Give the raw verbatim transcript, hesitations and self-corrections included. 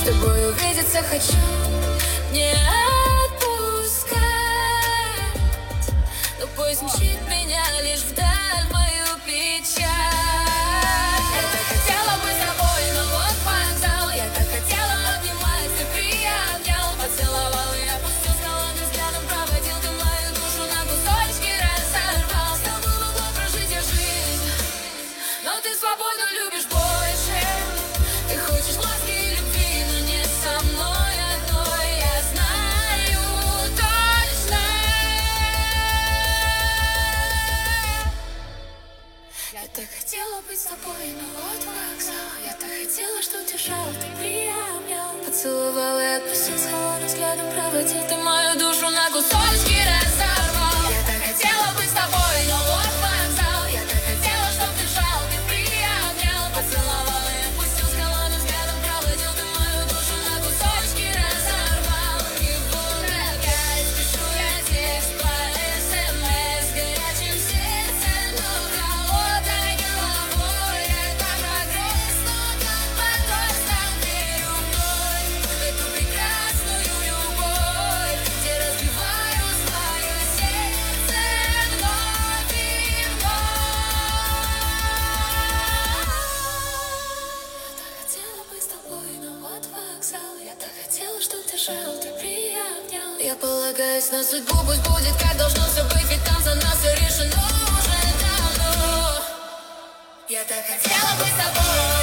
С тобой увидеться хочу, не отпускать. Но поезд мчит меня лишь вдаль мою печаль. Я так хотела быть с тобой, но вот вокзал. Я так хотела обнимать, ты приобнял, поцеловал и опустил с холодным взглядом. Проводил ты мою душу на кусочки, разорвал. С тобой могла прожить я жизнь, но ты свободу любишь больше. Ты хочешь ласки и любви, но не со мной одной. Я знаю точно. Я так хотела быть с тобой, но вот вокзал. Я так хотела, что держал, ты приобнял, поцеловал и отпустил с холодным взглядом. Проводил ты мою душу на кусочки, разорвал. Я так хотела быть с тобой, но вот вокзал. Я так хотела, чтоб держал, ты приобнял, поцеловал и отпустил с холодным взглядом. Проводил ты мою душу на кусочки, разорвал. И вот опять пишу я текст по СМС, горячим сердцем, но холодной головой. Это прогресс, но как подросток верю вновь в эту прекрасную любовь, где разбиваю свое сердце вновь и вновь. Я так хотела быть с тобой, но вот вокзал. Я так хотела, чтоб держал, ты приобнял. Я полагаюсь на судьбу, пусть будет как должно все быть, ведь там за нас все решено уже давно. Я так хотела быть с тобой.